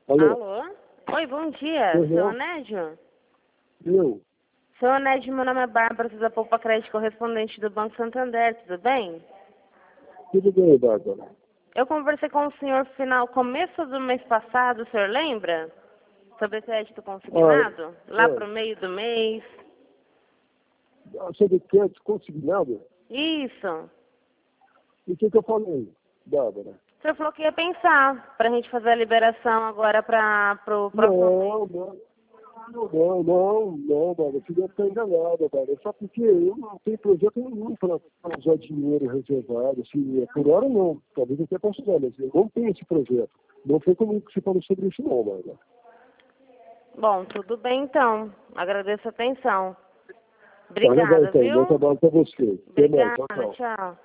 Alô? Alô? Oi, bom dia. Uhum. Seu Onédio? Eu? Seu Onédio, meu nome é Bárbara, sou da Poupa Crédito, correspondente do Banco Santander, tudo bem? Tudo bem, Bárbara? Eu conversei com o senhor começo do mês passado, o senhor lembra? Sobre crédito consignado? Lá pro meio do mês. Sobre crédito consignado? Isso. E o que eu falei, Bárbara? O senhor falou que ia pensar pra gente fazer a liberação agora pro próximo mês. Não, Bárbara, você deve estar enganada, Bárbara. Só porque eu não tenho projeto nenhum para usar dinheiro reservado, assim, por hora não. Talvez até possa usar, mas eu não tenho esse projeto. Não foi comigo que você falou sobre isso não, Bárbara. Bom, tudo bem então. Agradeço a atenção. Tá legal Obrigada, então, bom viu? trabalho para você. Até mais, Obrigada, tchau, tchau. tchau.